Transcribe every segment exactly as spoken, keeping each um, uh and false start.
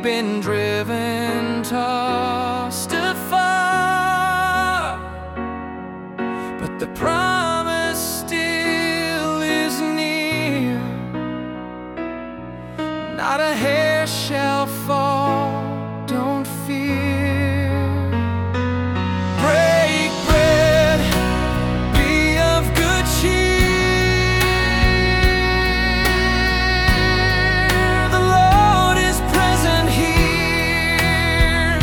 been driven, tossed afar, but the promise still is near. Not a hair shall fall, don't fear. Break bread, be of good cheer. The Lord is present here.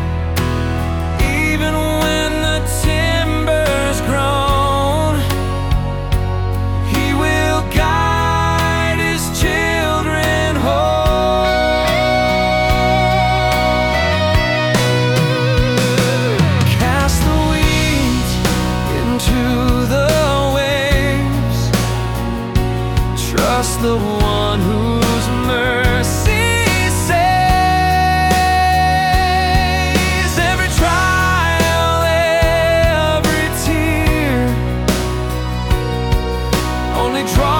Even when the timbers groan, He will guide His children home. Cast the weeds into the waves. Trust the one whose mercy saves. Every trial, every tear only draws